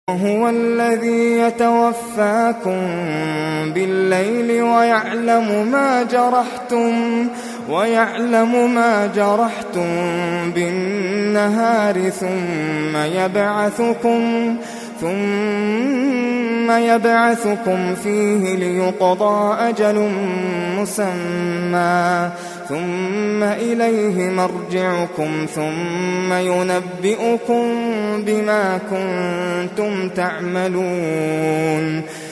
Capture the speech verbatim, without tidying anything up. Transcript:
هو الذي يتوفاكم بالليل ويعلم ما جرحتم ويعلم ما جرحتم بالنهار ثم يبعثكم ثم يبعثكم فيه ليقضى أجل مسمى ثم إليه مرجعكم ثم ينبئكم بما كنتم تعملون